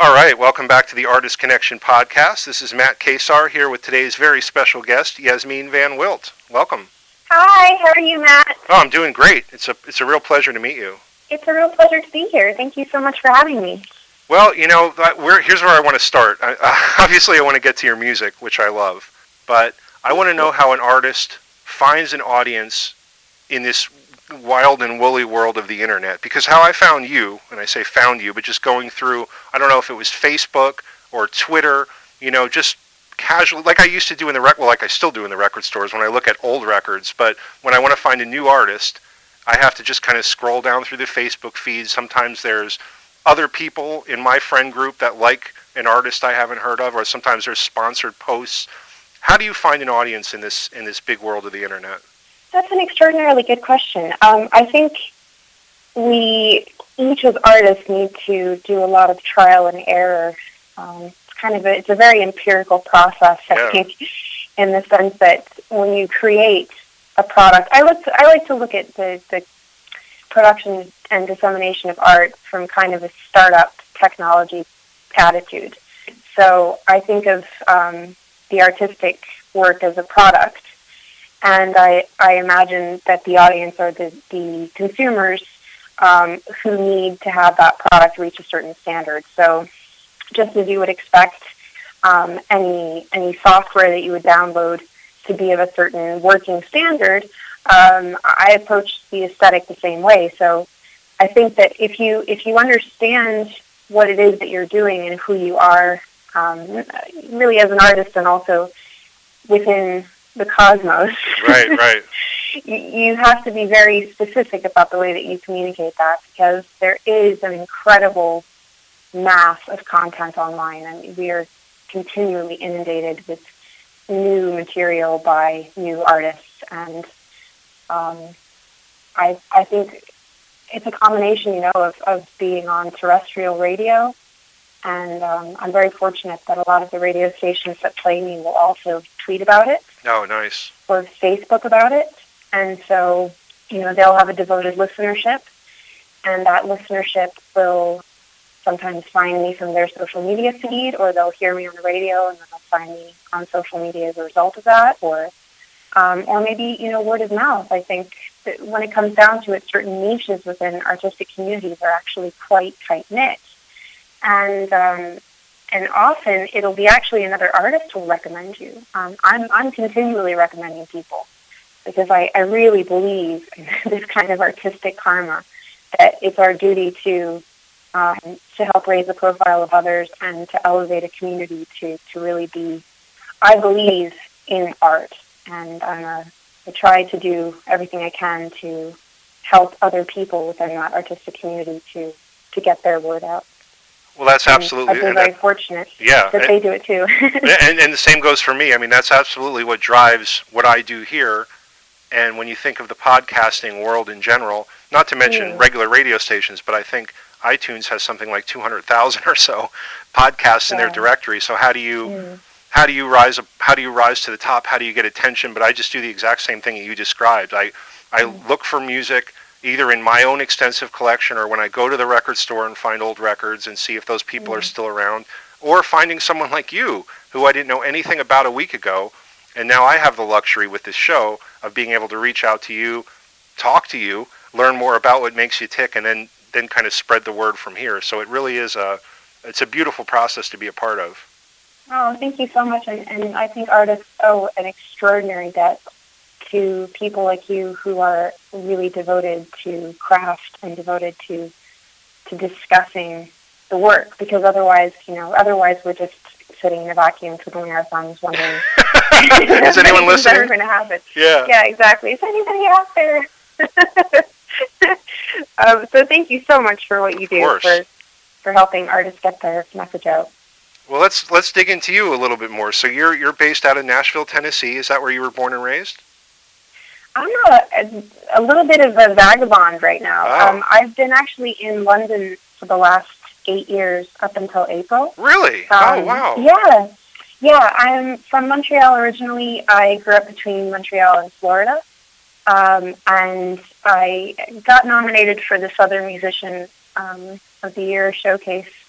All right, welcome back to the Artist Connection podcast. This is Matt Kasar here with today's very special guest, Yasmin Van Wilt. Welcome. Hi, how are you, Matt? Oh, I'm doing great. It's a real pleasure to meet you. It's a real pleasure to be here. Thank you so much for having me. Well, here's where I want to start. Obviously, I want to get to your music, which I love, but I want to know how an artist finds an audience in this wild and woolly world of the internet, because how I found you, and I say found you, but just going through, I don't know if it was Facebook or Twitter, just casually, like I used to do like I still do in the record stores when I look at old records, but when I want to find a new artist, I have to just kind of scroll down through the Facebook feed. Sometimes there's other people in my friend group that like an artist I haven't heard of, or sometimes there's sponsored posts. How do you find an audience in this big world of the internet? That's an extraordinarily good question. I think we, each as artists, need to do a lot of trial and error. It's a very empirical process, I think, in the sense that when you create a product, I like to look at the production and dissemination of art from kind of a startup technology attitude. So I think of the artistic work as a product. And I imagine that the audience are the consumers who need to have that product reach a certain standard. So just as you would expect any software that you would download to be of a certain working standard, I approach the aesthetic the same way. So I think that if you understand what it is that you're doing and who you are, really as an artist and also within the cosmos. Right. You have to be very specific about the way that you communicate that, because there is an incredible mass of content online, and we are continually inundated with new material by new artists. And I think it's a combination, of being on terrestrial radio. And I'm very fortunate that a lot of the radio stations that play me will also tweet about it. Oh, nice. Or Facebook about it. And so, they'll have a devoted listenership. And that listenership will sometimes find me from their social media feed, or they'll hear me on the radio and then they'll find me on social media as a result of that. Or maybe, word of mouth. I think that when it comes down to it, certain niches within artistic communities are actually quite tight-knit. And often it'll be actually another artist who will recommend you. I'm continually recommending people because I really believe in this kind of artistic karma, that it's our duty to help raise the profile of others and to elevate a community to really be, I believe, in art. And I try to do everything I can to help other people within that artistic community to get their word out. Well, that's absolutely... I've been very fortunate that they do it too. and the same goes for me. I mean, that's absolutely what drives what I do here. And when you think of the podcasting world in general, not to mention regular radio stations, but I think iTunes has something like 200,000 or so podcasts in their directory. So how do you rise to the top? How do you get attention? But I just do the exact same thing that you described. I look for music either in my own extensive collection or when I go to the record store and find old records and see if those people are still around, or finding someone like you who I didn't know anything about a week ago, and now I have the luxury with this show of being able to reach out to you, talk to you, learn more about what makes you tick, and then kind of spread the word from here. So it really is it's a beautiful process to be a part of. Oh, thank you so much. And I think artists owe an extraordinary debt to people like you who are really devoted to craft and devoted to discussing the work, because otherwise we're just sitting in a vacuum twiddling our thumbs wondering is anyone listening? Ever going to happen? Yeah, exactly. Is anybody out there? So thank you so much for what you do for helping artists get their message out. Well, let's dig into you a little bit more. So you're based out of Nashville, Tennessee. Is that where you were born and raised? I'm a little bit of a vagabond right now. Oh. I've been actually in London for the last 8 years up until April. Really? Oh, wow. Yeah. I'm from Montreal originally. I grew up between Montreal and Florida. And I got nominated for the Southern Musician of the Year showcase